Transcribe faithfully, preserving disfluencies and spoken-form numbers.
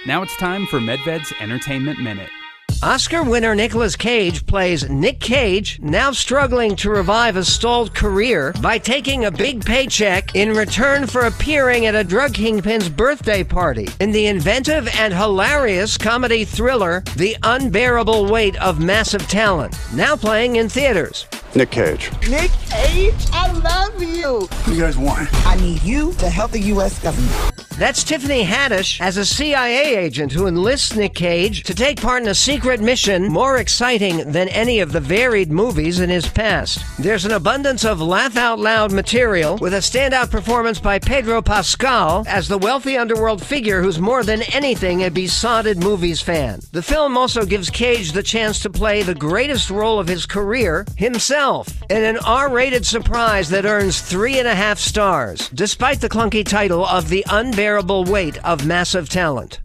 Now it's time for MedVed's Entertainment Minute. Oscar winner Nicolas Cage plays Nick Cage, now struggling to revive a stalled career by taking a big paycheck in return for appearing at a drug kingpin's birthday party in the inventive and hilarious comedy thriller The Unbearable Weight of Massive Talent, now playing in theaters. Nick Cage. Nick Cage, I love you. What do you guys want? I need you to help the U S government. That's Tiffany Haddish as a C I A agent who enlists Nick Cage to take part in a secret mission more exciting than any of the varied movies in his past. There's an abundance of laugh-out-loud material with a standout performance by Pedro Pascal as the wealthy underworld figure who's more than anything a besotted movies fan. The film also gives Cage the chance to play the greatest role of his career, himself, in an R-rated surprise that earns three and a half stars, despite the clunky title of The Unbearable Weight of Massive Talent.